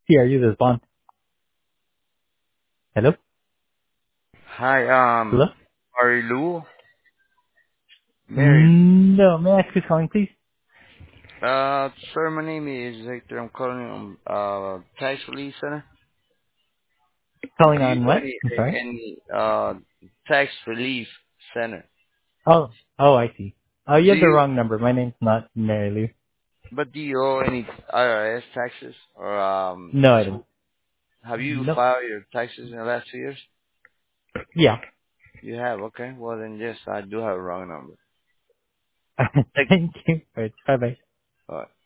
Here, you respond. Hello? Hi, Hello? Marilu, Mary. No, may I ask who's calling, please? Sir, my name is Victor. I'm calling tax relief center. Calling Do you on know what? I'm sorry? any tax relief center? Oh, I see. Oh, you Do have the you, wrong number. My name's not Mary Lou. but do you owe any IRS taxes or No, I don't. have you Nope. filed your taxes in the last 2 years? Yeah. You have, okay. Well then, yes, I do have a wrong number. Thank Thank you. All right, bye-bye. you.